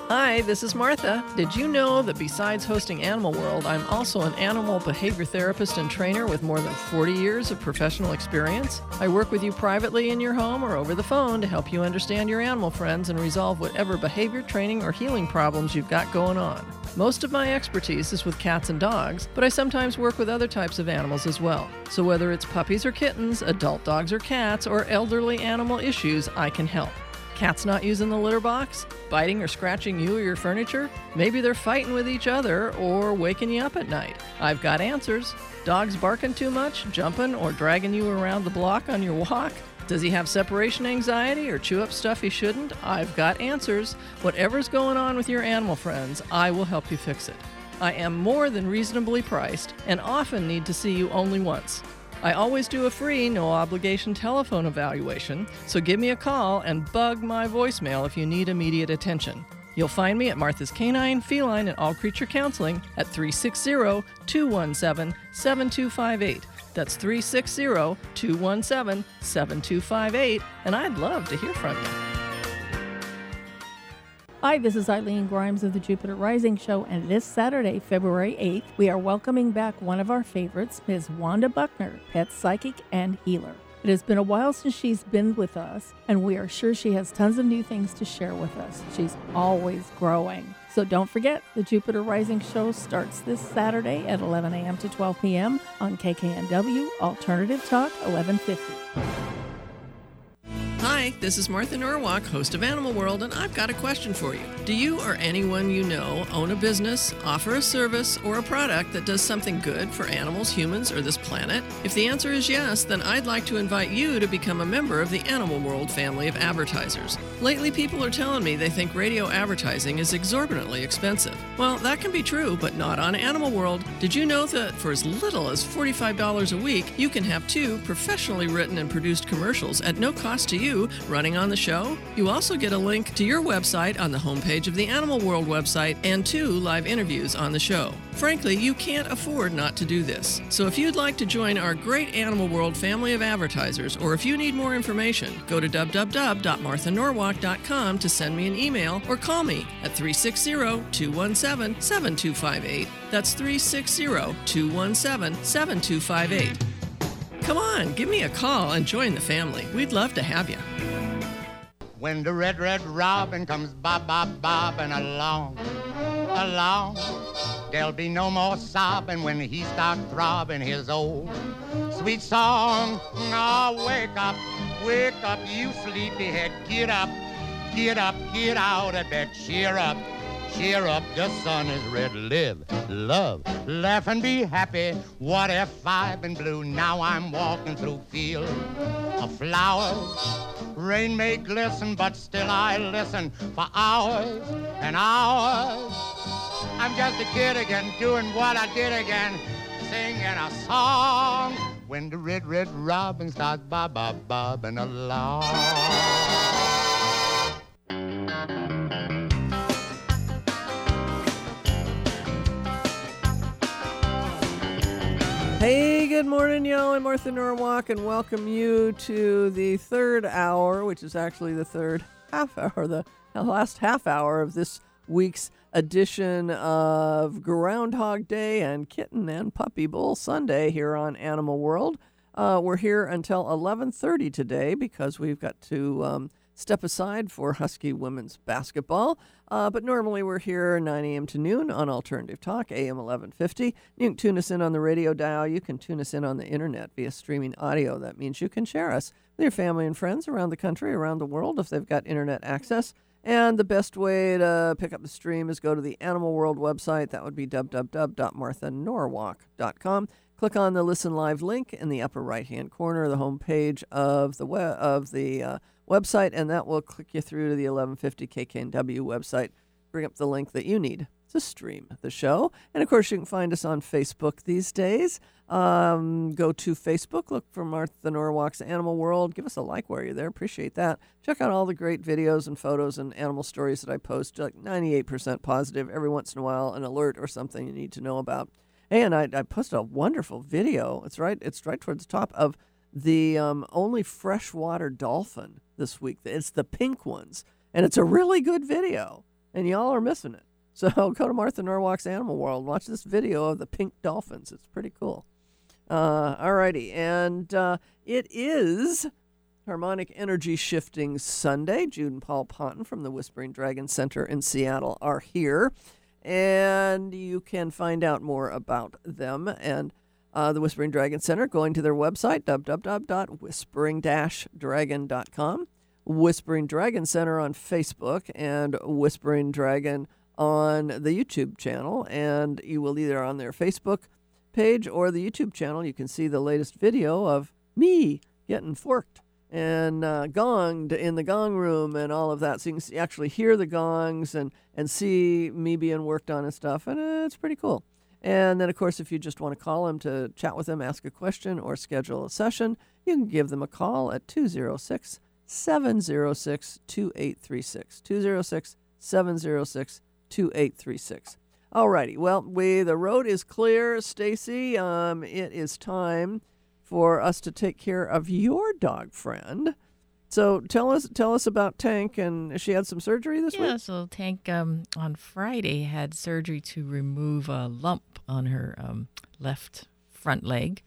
Hi, this is Martha. Did you know that besides hosting Animal World, I'm also an animal behavior therapist and trainer with more than 40 years of professional experience? I work with you privately in your home or over the phone to help you understand your animal friends and resolve whatever behavior, training, or healing problems you've got going on. Most of my expertise is with cats and dogs, but I sometimes work with other types of animals as well. So whether it's puppies or kittens, adult dogs or cats, or elderly animal issues, I can help. Cats not using the litter box? Biting or scratching you or your furniture? Maybe they're fighting with each other or waking you up at night. I've got answers. Dogs barking too much, jumping, or dragging you around the block on your walk? Does he have separation anxiety or chew up stuff he shouldn't? I've got answers. Whatever's going on with your animal friends, I will help you fix it. I am more than reasonably priced and often need to see you only once. I always do a free, no-obligation telephone evaluation, so give me a call and bug my voicemail if you need immediate attention. You'll find me at Martha's Canine, Feline, and All Creature Counseling at 360-217-7258. That's 360-217-7258, and I'd love to hear from you. Hi, this is Eileen Grimes of the Jupiter Rising Show, and this Saturday, February 8th, we are welcoming back one of our favorites, Ms. Wanda Buckner, pet psychic and healer. It has been a while since she's been with us, and we are sure she has tons of new things to share with us. She's always growing. So don't forget, the Jupiter Rising Show starts this Saturday at 11 a.m. to 12 p.m. on KKNW Alternative Talk 1150. Hi, this is Martha Norwalk, host of Animal World, and I've got a question for you. Do you or anyone you know own a business, offer a service, or a product that does something good for animals, humans, or this planet? If the answer is yes, then I'd like to invite you to become a member of the Animal World family of advertisers. Lately, people are telling me they think radio advertising is exorbitantly expensive. Well, that can be true, but not on Animal World. Did you know that for as little as $45 a week, you can have 2 professionally written and produced commercials at no cost to you running on the show? You also get a link to your website on the homepage of the Animal World website and 2 live interviews on the show. Frankly, you can't afford not to do this. So if you'd like to join our great Animal World family of advertisers, or if you need more information, go to www.marthanorwalk.com to send me an email or call me at 360-217-7258. That's 360-217-7258. Come on, give me a call and join the family. We'd love to have you. When the red, red robin comes bobbing along, there'll be no more sobbing when he starts throbbing his old sweet song. Oh, wake up, you sleepyhead. Get up, get out of bed. Cheer up, the sun is red. Live, love, laugh and be happy. What if I've been blue? Now I'm walking through fields of flowers. Rain may glisten, but still I listen for hours and hours. I'm just a kid again, doing what I did again, singing a song. When the red, red robin starts bobbing along. Hey, good morning, y'all. I'm Martha Norwalk, and welcome you to the third hour, which is actually the third half hour, the last half hour of this week's edition of Groundhog Day and Kitten and Puppy Bowl Sunday here on Animal World. We're here until 11:30 today because we've got to step aside for Husky women's basketball. But normally we're here 9 a.m. to noon on Alternative Talk, AM 1150. You can tune us in on the radio dial. You can tune us in on the internet via streaming audio. That means you can share us with your family and friends around the country, around the world, if they've got internet access. And the best way to pick up the stream is go to the Animal World website. That would be www.marthanorwalk.com. Click on the Listen Live link in the upper right-hand corner of the homepage of the website, and that will click you through to the 1150 KKNW website. Bring up the link that you need to stream the show. And, of course, you can find us on Facebook these days. Go to Facebook, look for Martha Norwalk's Animal World. Give us a like while you're there. Appreciate that. Check out all the great videos and photos and animal stories that I post, like 98% positive. Every once in a while, an alert or something you need to know about. And I posted a wonderful video. It's right towards the top of the only freshwater dolphin this week. It's the pink ones, and it's a really good video. and y'all are missing it. So go to Martha Norwalk's Animal World and watch this video of the pink dolphins. It's pretty cool. All righty. And it is Harmonic Energy Shifting Sunday. Jude and Paul Ponton from the Whispering Dragon Center in Seattle are here. And you can find out more about them and the Whispering Dragon Center going to their website, www.whispering-dragon.com. Whispering Dragon Center on Facebook and Whispering Dragon on the YouTube channel. And you will either on their Facebook page or the YouTube channel, you can see the latest video of me getting forked and gonged in the gong room and all of that. So you can actually hear the gongs and see me being worked on and stuff. And it's pretty cool. And then, of course, if you just want to call them to chat with them, ask a question, or schedule a session, you can give them a call at 206-706-2836. 206-706-2836. All righty. Well, the road is clear, Stacy. It is time for us to take care of your dog friend. So tell us about Tank, and she had some surgery this week? Yeah, so Tank on Friday had surgery to remove a lump on her left front leg.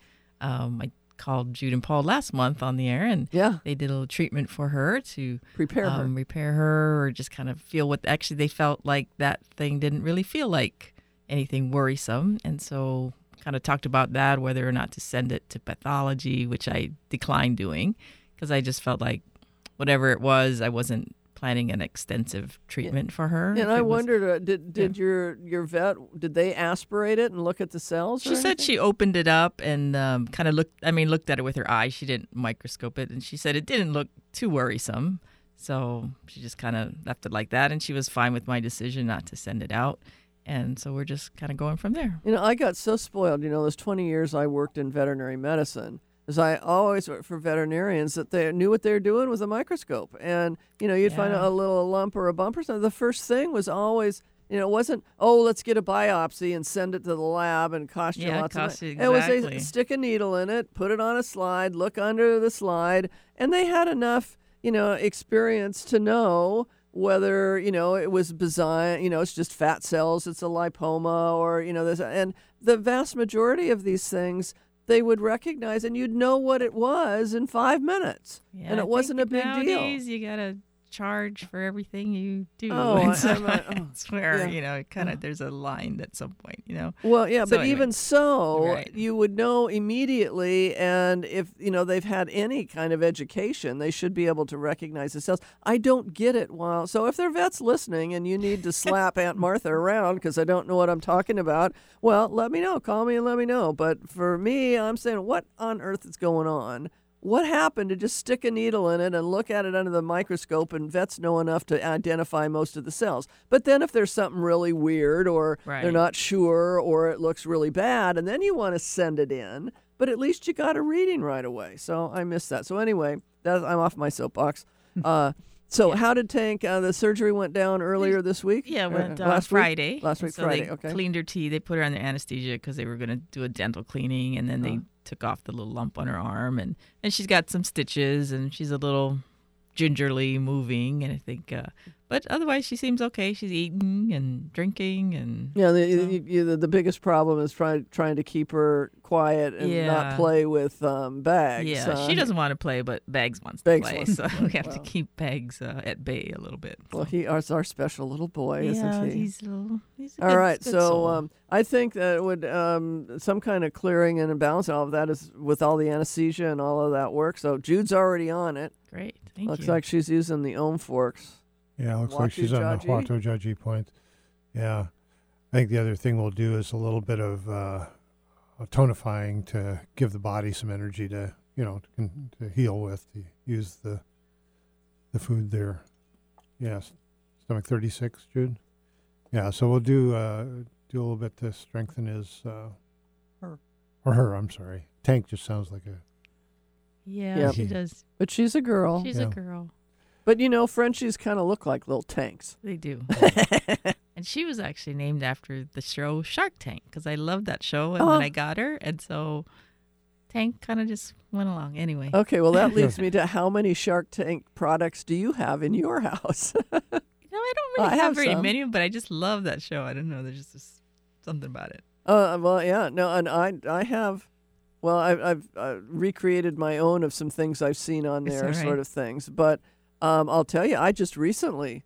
I called Jude and Paul last month on the air, and they did a little treatment for her to repair her, or just kind of feel what actually they felt like that thing didn't really feel like anything worrisome. And so kind of talked about that, whether or not to send it to pathology, which I declined doing because I just felt like whatever it was, I wasn't planning an extensive treatment for her. And I wondered, did your vet, did they aspirate it and look at the cells? She said she opened it up and kind of looked at it with her eye. She didn't microscope it, and she said it didn't look too worrisome. So she just kind of left it like that, and she was fine with my decision not to send it out. And so we're just kind of going from there. I got so spoiled, those 20 years I worked in veterinary medicine. As I always worked for veterinarians, that they knew what they were doing with a microscope. And, you'd find a little lump or a bump or something. The first thing was always, it wasn't, let's get a biopsy and send it to the lab and cost you lots of money. Exactly. It was they stick a needle in it, put it on a slide, look under the slide. And they had enough, experience to know whether, it was benign, it's just fat cells, it's a lipoma, or, this. And the vast majority of these things, they would recognize, and you'd know what it was in 5 minutes. Yeah, and it wasn't a big nowadays deal. You got to charge for everything you do. That's where, kind of there's a line at some point, Well, yeah, So but anyway, even so, right. you would know immediately, and if, they've had any kind of education, they should be able to recognize the cells. I don't get it so if their vet's listening and you need to slap Aunt Martha around because I don't know what I'm talking about, well, let me know. Call me and let me know. But for me, I'm saying, what on earth is going on? What happened to just stick a needle in it and look at it under the microscope, and vets know enough to identify most of the cells? But then if there's something really weird, or they're not sure, or it looks really bad, and then you want to send it in, but at least you got a reading right away. So I missed that. So anyway, I'm off my soapbox. So how did Tank, the surgery went down earlier this week? Yeah, it went last Friday. Week? Last week, so Friday, they okay. cleaned her teeth. They put her under anesthesia because they were going to do a dental cleaning, and then they took off the little lump on her arm, and she's got some stitches, and she's a little gingerly moving, and I think, but otherwise she seems okay. She's eating and drinking, and the biggest problem is trying to keep her quiet and not play with Bags. Yeah, she doesn't want to play, but Bags wants to play, so we have to keep Bags at bay a little bit. Well, he is our special little boy, isn't he? He's a all right, good so soul. I think that it would some kind of clearing and balance, all of that is with all the anesthesia and all of that work. So Jude's already on it. Great, thank you. Looks like she's using the Ohm forks. Yeah, looks like she's on the Huato Judgy point. Yeah. I think the other thing we'll do is a little bit of tonifying to give the body some energy to, to heal with, to use the food there. Yes. Stomach 36, Jude? Yeah, so we'll do a little bit to strengthen his... her, I'm sorry. Tank just sounds like a... Yeah, she does. But she's a girl. She's a girl. But, Frenchies kind of look like little tanks. They do. And she was actually named after the show Shark Tank, because I loved that show and when I got her. And so Tank kind of just went along anyway. Okay, well, that leads me to how many Shark Tank products do you have in your house? No, I don't really have very many, but I just love that show. I don't know. There's just something about it. Well, yeah, no, and I have. Well, I've recreated my own of some things I've seen on there, right? Sort of things. But I'll tell you, I just recently,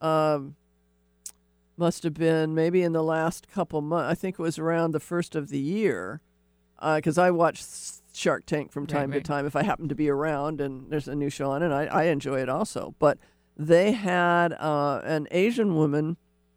must have been maybe in the last couple months. I think it was around the first of the year, because I watch Shark Tank from time to time if I happen to be around and there's a new show on, and I enjoy it also. But they had an Asian woman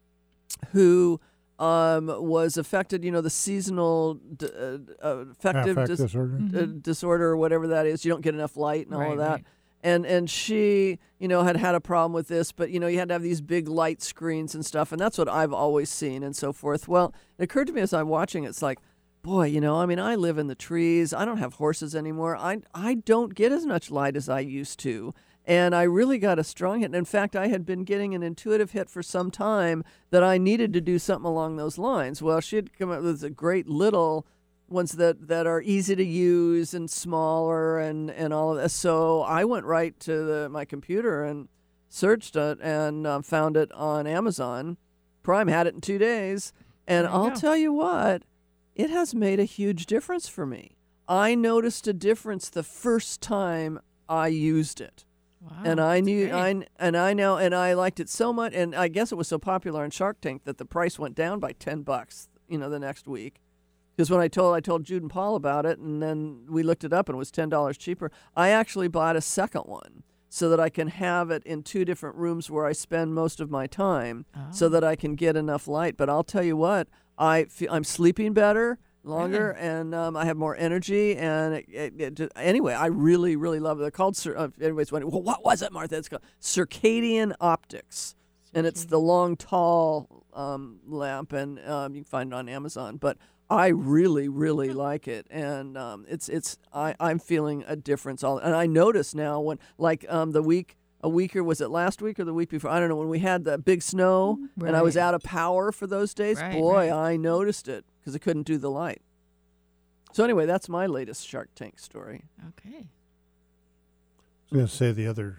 who was affected, the seasonal affective disorder or whatever that is. You don't get enough light and all of that. Right. And she, had a problem with this, but, you had to have these big light screens and stuff, and that's what I've always seen and so forth. Well, it occurred to me as I'm watching, it's like, boy, I live in the trees. I don't have horses anymore. I don't get as much light as I used to. And I really got a strong hit. And in fact, I had been getting an intuitive hit for some time that I needed to do something along those lines. Well, she had come up with a great little ones that are easy to use and smaller and all of that. So I went right to my computer and searched it and found it on Amazon. Prime had it in 2 days. And I'll tell you what, it has made a huge difference for me. I noticed a difference the first time I used it. Wow, and I knew, great. I liked it so much, and I guess it was so popular on Shark Tank that the price went down by $10, the next week. Because when I told Jude and Paul about it, and then we looked it up, and it was $10 cheaper. I actually bought a second one so that I can have it in 2 different rooms where I spend most of my time, so that I can get enough light. But I'll tell you what, I'm sleeping better. Longer, and I have more energy, and anyway, I really, really love it. They're called, everybody's wondering, well, what was it, Martha? It's called Circadian Optics, and it's the long, tall lamp, and you can find it on Amazon. But I really, really like it, and I'm feeling a difference. And I notice now when, like a week or was it last week or the week before? I don't know, when we had the big snow and I was out of power for those days, I noticed it because I couldn't do the light. So anyway, that's my latest Shark Tank story. Okay. I was going to say the other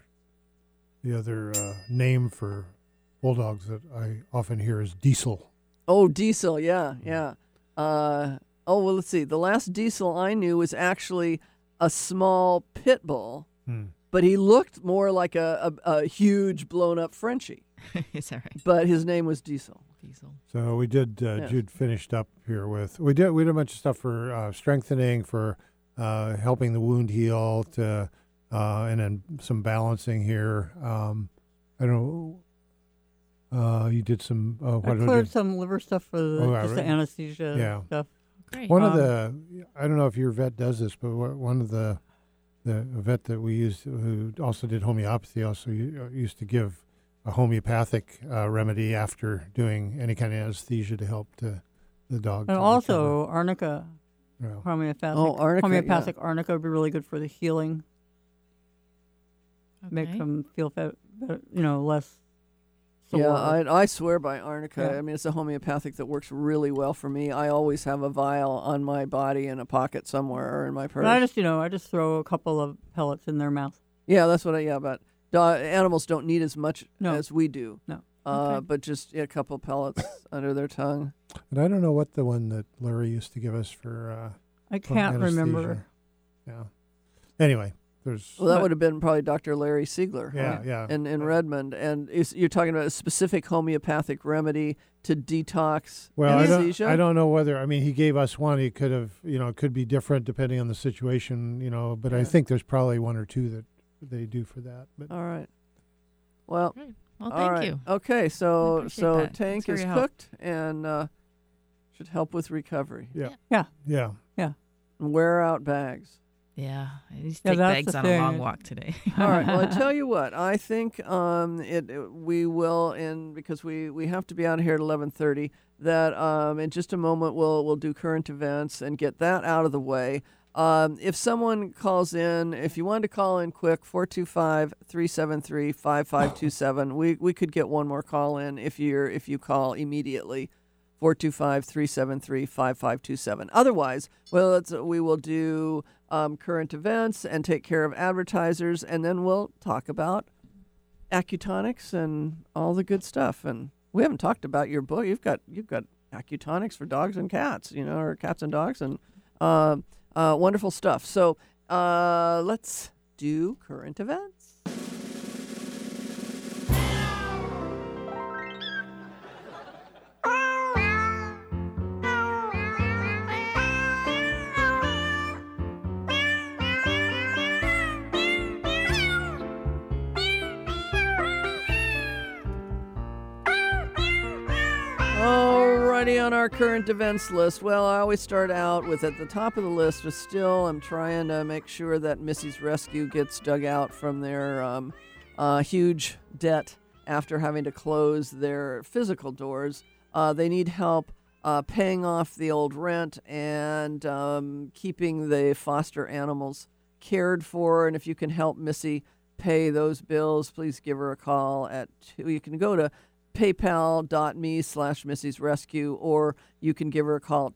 name for bulldogs that I often hear is Diesel. Oh, Diesel, yeah. Well, let's see. The last Diesel I knew was actually a small pit bull. But he looked more like a huge blown-up Frenchie. Is that right? But his name was Diesel. So we did, Jude finished up here with, we did a bunch of stuff for strengthening, for helping the wound heal, and then some balancing here. I don't know, you did some... I cleared some liver stuff for the anesthesia stuff. Great. One of the, I don't know if your vet does this, but one of the vet that we used, who also did homeopathy, also used to give a homeopathic remedy after doing any kind of anesthesia to help the dog. And also arnica, homeopathic. Arnica, arnica would be really good for the healing. Okay. Make them feel better, less sore. Yeah, I swear by arnica. Yeah. I mean, it's a homeopathic that works really well for me. I always have a vial on my body in a pocket somewhere or in my purse. But I just throw a couple of pellets in their mouth. Yeah, that's what but animals don't need as much as we do. No. But just a couple pellets under their tongue. And I don't know what the one that Larry used to give us for I can't remember. Yeah. Anyway. That would have been probably Dr. Larry Siegler. Yeah. In Redmond. And you're talking about a specific homeopathic remedy to detox anesthesia? I don't know whether, he gave us one. He could have, it could be different depending on the situation, but I think there's probably 1 or 2 that they do for that. But. All right. Well, thank you. Okay, so Tank is cooked help. and should help with recovery. Yeah. And wear out bags. Yeah, I need to take bags on a long walk today. All right. Well, I tell you what. I think we will, because we have to be out of here at 11:30. That in just a moment we'll do current events and get that out of the way. If someone calls in, if you wanted to call in quick, 425-373-5527. We could get one more call in if you call immediately. 425-373-5527. Otherwise, we will do current events and take care of advertisers, and then we'll talk about Accutonics and all the good stuff. And we haven't talked about your book. You've got Accutonics for dogs and cats, or cats and dogs, and wonderful stuff. So let's do current events. On our current events list, well, I always start out with at the top of the list is still I'm trying to make sure that Missy's Rescue gets dug out from their huge debt after having to close their physical doors. They need help paying off the old rent and keeping the foster animals cared for. And if you can help Missy pay those bills, please give her a call you can go to paypal.me/Missy's Rescue, or you can give her a call at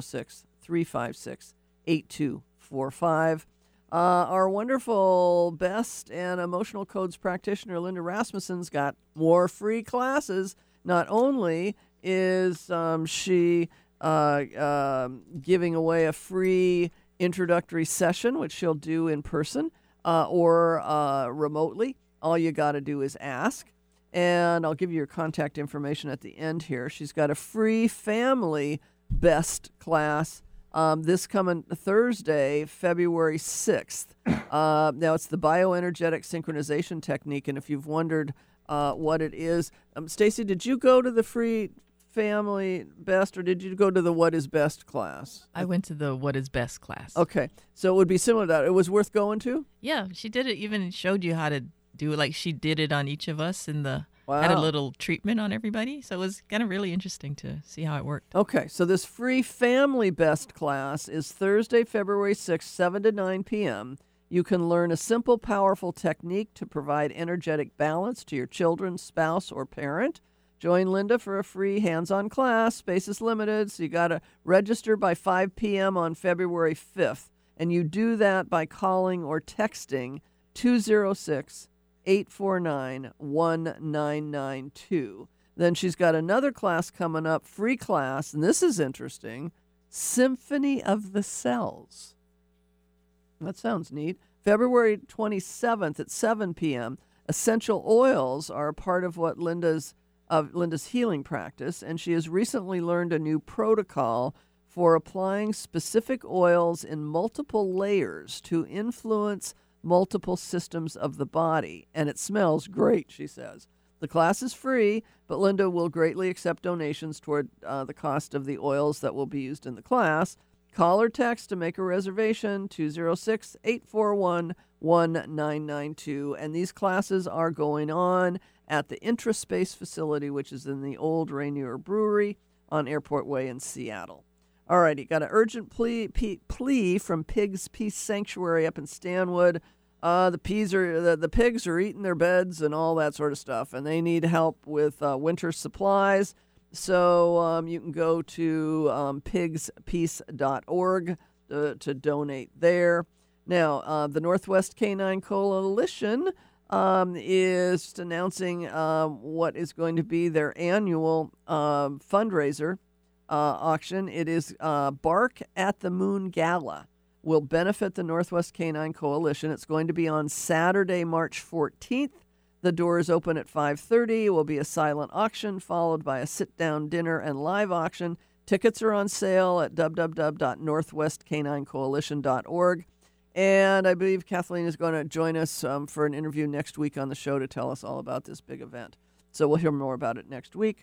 206-356-8245. Our wonderful best and emotional codes practitioner, Linda Rasmussen's got more free classes. Not only is she giving away a free introductory session, which she'll do in person or remotely. All you got to do is ask. And I'll give you your contact information at the end here. She's got a free family best class this coming Thursday, February 6th. Now, it's the bioenergetic synchronization technique, and if you've wondered what it is, Stacy, did you go to the free family best, or did you go to the What is Best class? I went to the What is Best class. Okay, so it would be similar to that. It was worth going to? Yeah, she did it, even showed you how to do it, like she did it on each of us had a little treatment on everybody. So it was kind of really interesting to see how it worked. Okay, so this free family best class is Thursday, February 6th, 7 to 9 p.m. You can learn a simple, powerful technique to provide energetic balance to your children, spouse, or parent. Join Linda for a free hands-on class. Space is limited, so you got to register by 5 p.m. on February 5th. And you do that by calling or texting 206-849-1992. Then she's got another class coming up, free class, and this is interesting, Symphony of the Cells. That sounds neat. February 27th at 7 p.m. Essential oils are a part of what Linda's healing practice, and she has recently learned a new protocol for applying specific oils in multiple layers to influence multiple systems of the body. And it smells great, she says. The class is free, but Linda will greatly accept donations toward the cost of the oils that will be used in the class. Call or text to make a reservation, 206-841-1992. And these classes are going on at the Intraspace facility, which is in the old Rainier Brewery on Airport Way in Seattle. All righty, got an urgent plea from Pigs Peace Sanctuary up in Stanwood. The pigs are eating their beds and all that sort of stuff, and they need help with winter supplies. So you can go to pigspeace.org to donate there. Now, the Northwest Canine Coalition is announcing what is going to be their annual fundraiser auction. It is Bark at the Moon Gala. Will benefit the Northwest Canine Coalition. It's going to be on Saturday, March 14th. The doors open at 5:30. It will be a silent auction followed by a sit-down dinner and live auction. Tickets are on sale at www.northwestcaninecoalition.org. And I believe Kathleen is going to join us for an interview next week on the show to tell us all about this big event. So we'll hear more about it next week.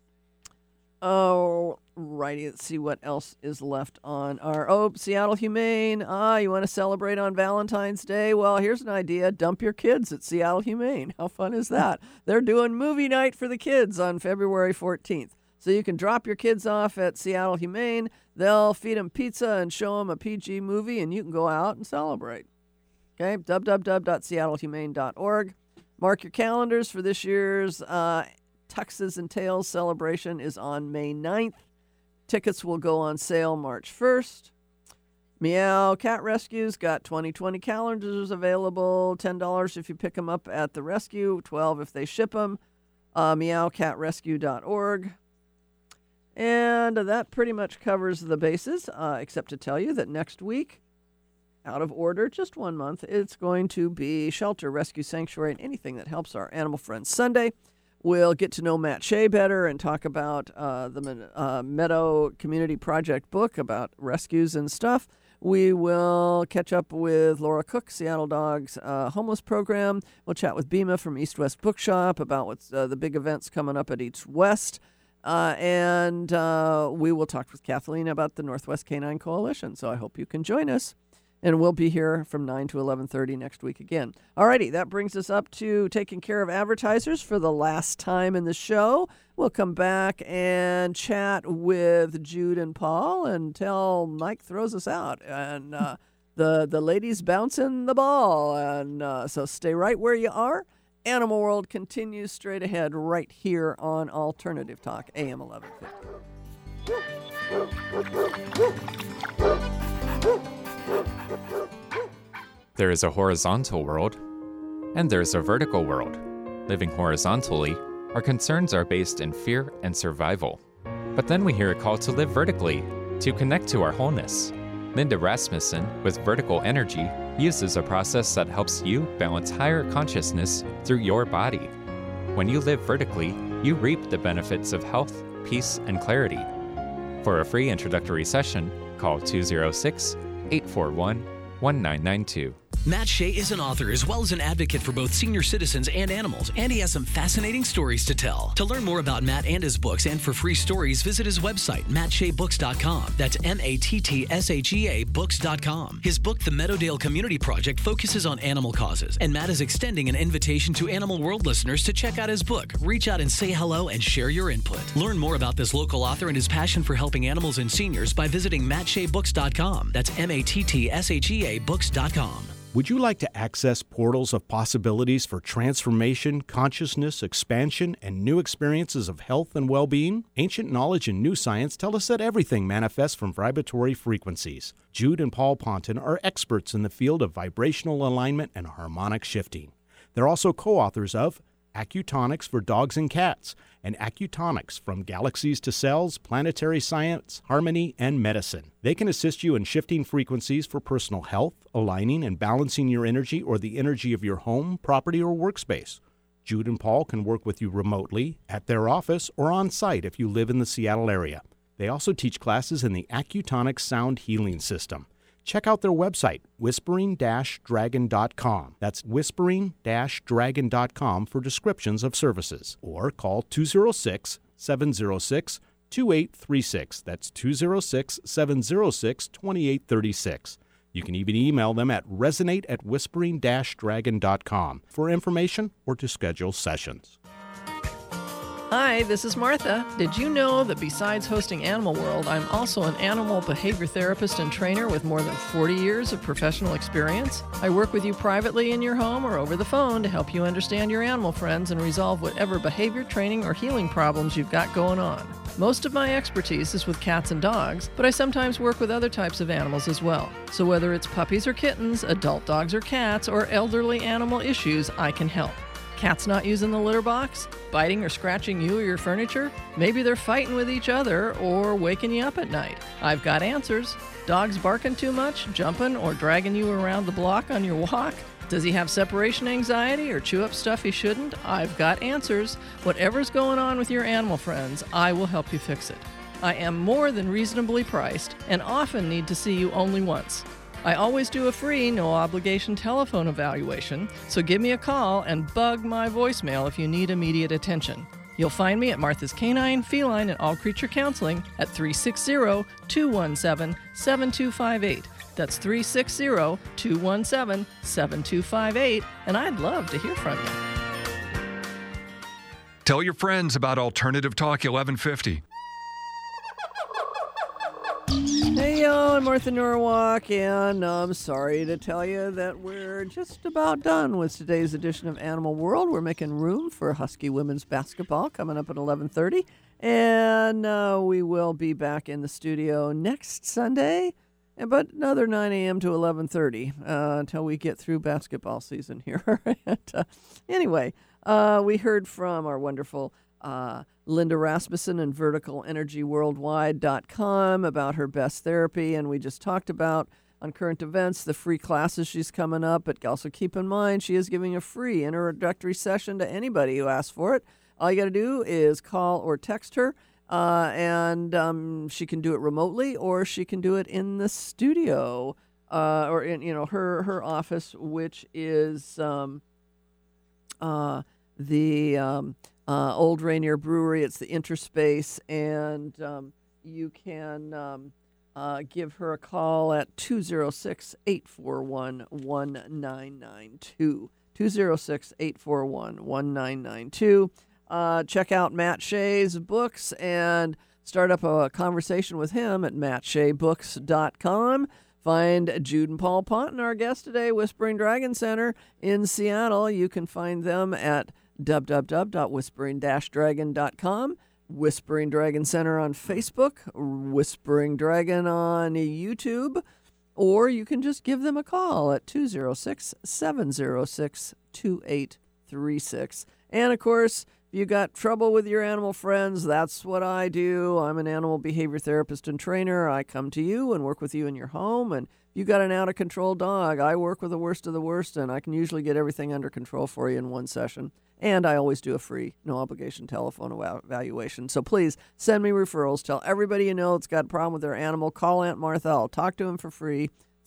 Oh, righty. Let's see what else is left on our... Seattle Humane. You want to celebrate on Valentine's Day? Well, here's an idea. Dump your kids at Seattle Humane. How fun is that? They're doing movie night for the kids on February 14th. So you can drop your kids off at Seattle Humane. They'll feed them pizza and show them a PG movie, and you can go out and celebrate. Okay, www.seattlehumane.org. Mark your calendars for this year's Tuxes and Tails celebration is on May 9th. Tickets will go on sale March 1st. Meow Cat Rescue's got 2020 calendars available, $10 if you pick them up at the rescue, $12 if they ship them. Meowcatrescue.org. And that pretty much covers the bases, except to tell you that next week, out of order, just 1 month, it's going to be Shelter, Rescue, Sanctuary, and anything that helps our animal friends Sunday. We'll get to know Matt Shea better and talk about the Meadow Community Project book about rescues and stuff. We will catch up with Laura Cook, Seattle Dogs homeless program. We'll chat with Bima from East West Bookshop about what's the big events coming up at East West. And we will talk with Kathleen about the Northwest Canine Coalition. So I hope you can join us. And we'll be here from 9 to 11:30 next week again. Alrighty, that brings us up to taking care of advertisers for the last time in the show. We'll come back and chat with Jude and Paul until Mike throws us out. And the ladies bouncing the ball. And so stay right where you are. Animal World continues straight ahead right here on Alternative Talk, AM 1150. There is a horizontal world, and there's a vertical world. Living horizontally, our concerns are based in fear and survival. But then we hear a call to live vertically, to connect to our wholeness. Linda Rasmussen, with Vertical Energy, uses a process that helps you balance higher consciousness through your body. When you live vertically, you reap the benefits of health, peace, and clarity. For a free introductory session, call 206-841-1992. Matt Shea is an author as well as an advocate for both senior citizens and animals, and he has some fascinating stories to tell. To learn more about Matt and his books and for free stories, visit his website, mattsheabooks.com. That's MATTSHEA books.com. His book, The Meadowdale Community Project, focuses on animal causes, and Matt is extending an invitation to Animal World listeners to check out his book. Reach out and say hello and share your input. Learn more about this local author and his passion for helping animals and seniors by visiting mattsheabooks.com. That's MATTSHEA books.com. Would you like to access portals of possibilities for transformation, consciousness, expansion, and new experiences of health and well-being? Ancient knowledge and new science tell us that everything manifests from vibratory frequencies. Jude and Paul Ponton are experts in the field of vibrational alignment and harmonic shifting. They're also co-authors of Acutonics for Dogs and Cats, and Acutonics from Galaxies to Cells, Planetary Science, Harmony, and Medicine. They can assist you in shifting frequencies for personal health, aligning and balancing your energy or the energy of your home, property, or workspace. Jude and Paul can work with you remotely, at their office, or on site if you live in the Seattle area. They also teach classes in the Acutonics Sound Healing System. Check out their website, whispering-dragon.com. That's whispering-dragon.com for descriptions of services. Or call 206-706-2836. That's 206-706-2836. You can even email them at resonate@whispering-dragon.com for information or to schedule sessions. Hi, this is Martha. Did you know that besides hosting Animal World, I'm also an animal behavior therapist and trainer with more than 40 years of professional experience? I work with you privately in your home or over the phone to help you understand your animal friends and resolve whatever behavior, training, or healing problems you've got going on. Most of my expertise is with cats and dogs, but I sometimes work with other types of animals as well. So whether it's puppies or kittens, adult dogs or cats, or elderly animal issues, I can help. Cats not using the litter box? Biting or scratching you or your furniture? Maybe they're fighting with each other or waking you up at night. I've got answers. Dogs barking too much, jumping, or dragging you around the block on your walk? Does he have separation anxiety or chew up stuff he shouldn't? I've got answers. Whatever's going on with your animal friends, I will help you fix it. I am more than reasonably priced and often need to see you only once. I always do a free, no-obligation telephone evaluation, so give me a call and bug my voicemail if you need immediate attention. You'll find me at Martha's Canine, Feline, and All Creature Counseling at 360-217-7258. That's 360-217-7258, and I'd love to hear from you. Tell your friends about Alternative Talk 1150. Hey, y'all, I'm Martha Norwalk, and I'm sorry to tell you that we're just about done with today's edition of Animal World. We're making room for Husky women's basketball coming up at 11:30, and we will be back in the studio next Sunday but another 9 a.m. to 11:30 until we get through basketball season here. Anyway, we heard from our wonderful Linda Rasmussen and VerticalEnergyWorldwide.com about her best therapy, and we just talked about on current events the free classes she's coming up. But also keep in mind she is giving a free introductory session to anybody who asks for it. All you got to do is call or text her, and she can do it remotely, or she can do it in the studio, or in her office, which is the Old Rainier Brewery. It's the Interspace, and you can give her a call at 206-841-1992. 206-841-1992. Check out Matt Shea's books and start up a conversation with him at mattsheabooks.com. Find Jude and Paul Ponton, our guest today, Whispering Dragon Center in Seattle. You can find them at www.whispering-dragon.com. Whispering Dragon Center on Facebook, Whispering Dragon on YouTube, or you can just give them a call at 206-706-2836. And, of course, if you got trouble with your animal friends, that's what I do. I'm an animal behavior therapist and trainer. I come to you and work with you in your home. And if you got an out-of-control dog, I work with the worst of the worst, and I can usually get everything under control for you in one session. And I always do a free, no-obligation telephone evaluation. So please send me referrals. Tell everybody you know that's got a problem with their animal. Call Aunt Martha. I'll talk to him for free.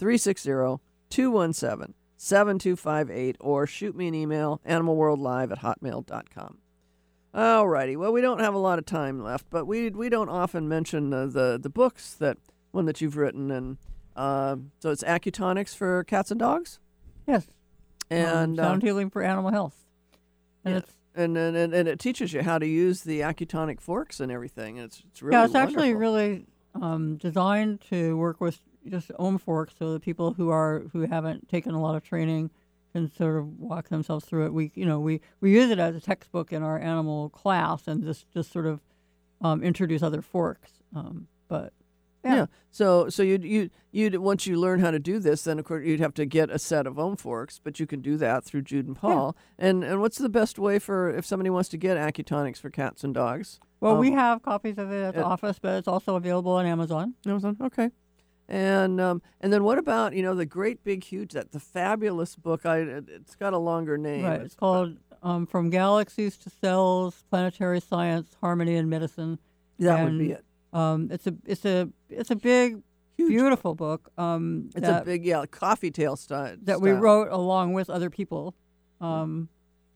360-217-7258. Or shoot me an email, animalworldlive@hotmail.com. All righty. Well, we don't have a lot of time left, but we don't often mention the books that you've written. And so it's Accutonics for cats and dogs? Yes. And sound healing for animal health. And it teaches you how to use the Accutonic forks and everything. It's really wonderful. Actually really designed to work with just ohm forks, so that people who haven't taken a lot of training can sort of walk themselves through it. We use it as a textbook in our animal class, and just sort of introduce other forks. But yeah. So you'd once you learn how to do this, then of course you'd have to get a set of ohm forks, but you can do that through Jude and Paul. Yeah. And what's the best way for if somebody wants to get Accutonics for cats and dogs? Well, we have copies of it at the office, but it's also available on Amazon. Amazon, okay. And then what about the great big huge the fabulous book? It's got a longer name. Right. It's called From Galaxies to Cells: Planetary Science, Harmony, and Medicine. That would be it. It's a big, huge, beautiful book. It's a big, coffee tale style. That we wrote along with other people. And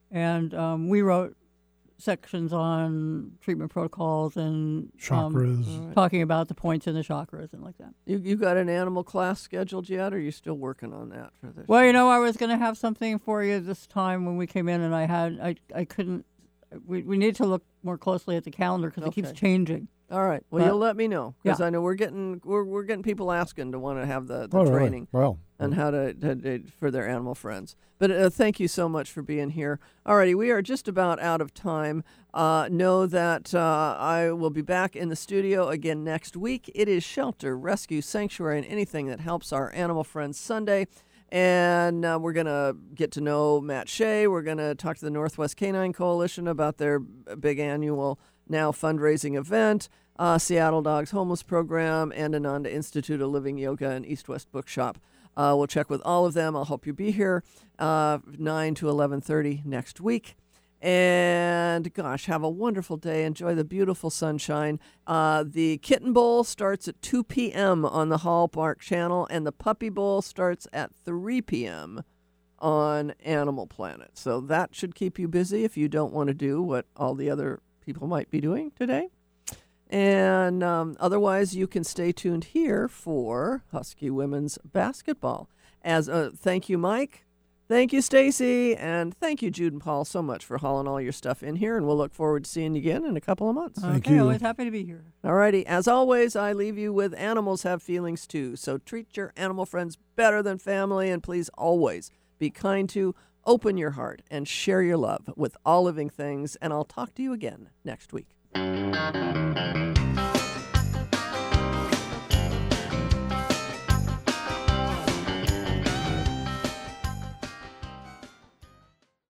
we wrote sections on treatment protocols and chakras, talking about the points in the chakras and like that. You got an animal class scheduled yet, or are you still working on that for this? Well, I was going to have something for you this time when we came in, and I couldn't. We need to look more closely at the calendar because it keeps changing. All right. Well, you'll let me know, because I know we're getting people asking to want to have the training and how to for their animal friends. But thank you so much for being here. All righty, we are just about out of time. Know that I will be back in the studio again next week. It is Shelter, Rescue, Sanctuary, and anything that helps our animal friends Sunday. And we're going to get to know Matt Shea. We're going to talk to the Northwest Canine Coalition about their big annual now fundraising event, Seattle Dogs Homeless Program, and Ananda Institute of Living Yoga and East West Bookshop. We'll check with all of them. I'll hope you be here 9 to 11:30 next week. And gosh, have a wonderful day. Enjoy the beautiful sunshine. The Kitten Bowl starts at 2 p.m. on the Hallmark Channel, and the Puppy Bowl starts at 3 p.m. on Animal Planet. So that should keep you busy if you don't want to do what all the other people might be doing today. And otherwise, you can stay tuned here for Husky Women's Basketball. Thank you, Mike. Thank you, Stacy. And thank you, Jude and Paul, so much for hauling all your stuff in here. And we'll look forward to seeing you again in a couple of months. Thank you. Always happy to be here. All righty. As always, I leave you with animals have feelings too. So treat your animal friends better than family. And please always be kind to, open your heart, and share your love with all living things. And I'll talk to you again next week.